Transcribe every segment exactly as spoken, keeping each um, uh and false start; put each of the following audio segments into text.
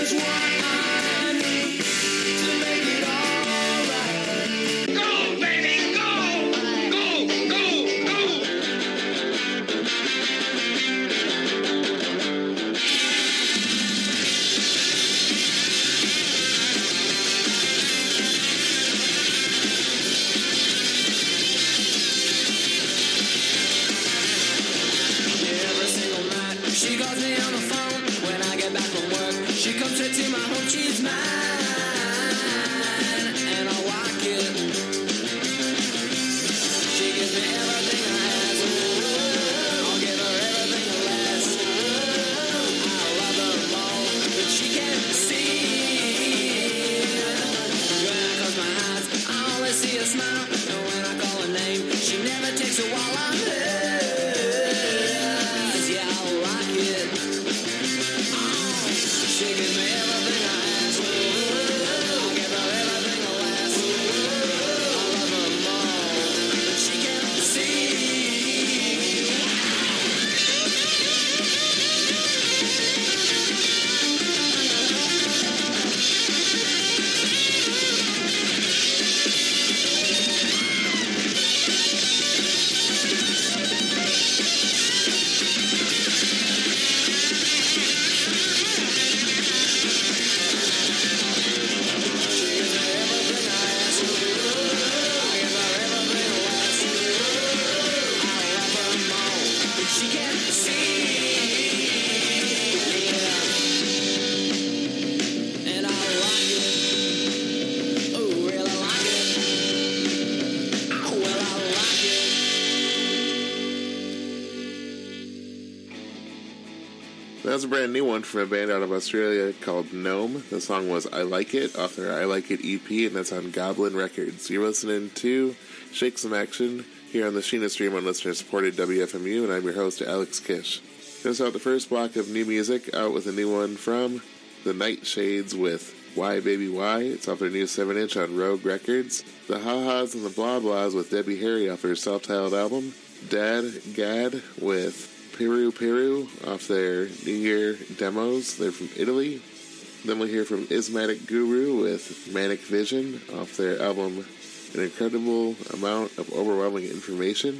That's a brand new one from a band out of Australia called Gnome. The song was I Like It off their I Like It E P, and that's on Goblin Records. You're listening to Shake Some Action here on the Sheena Stream on listener-supported W F M U, and I'm your host, Alex Kish. Just out the first block of new music, out with a new one from The Nightshades with Why Baby Why. It's off their new seven inch on Rogue Records. The Ha-Has and the Blah Blahs with Debbie Harry off their self-titled album. Dad Gad with Peru Peru off their New Year demos. They're from Italy. Then we'll hear from Ismatic Guru with Manic Vision off their album An Incredible Amount of Overwhelming Information.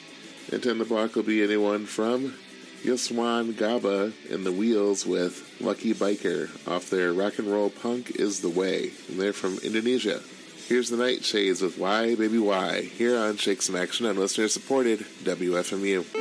And in the block will be anyone from Yuswan Gaba and the Wheels with Lucky Biker off their Rock and Roll Punk Is the Way. And they're from Indonesia. Here's the Nightshades with Why Baby Why here on Shake Some Action on listener-supported W F M U.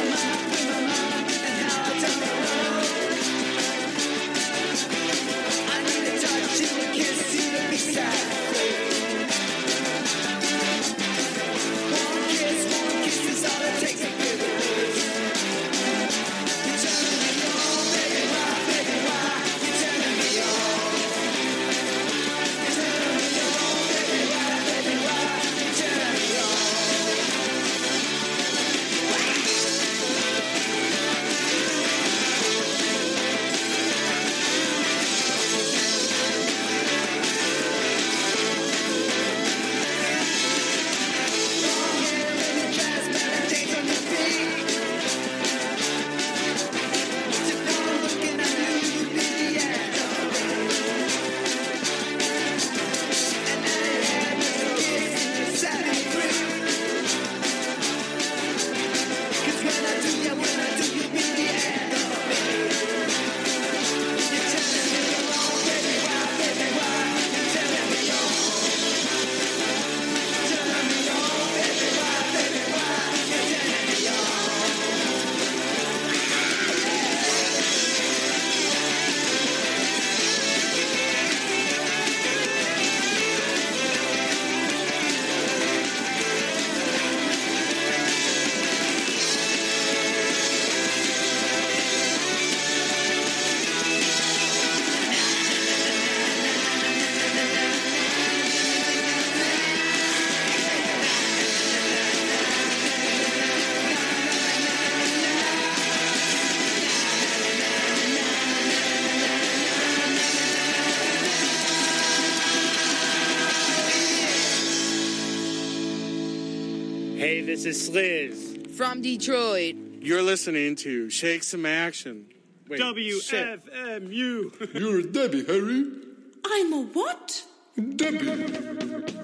I Hey, this is Sliz. From Detroit. You're listening to Shake Some Action. Wait, W F M U. You're a Debbie, Harry. I'm a what? Debbie.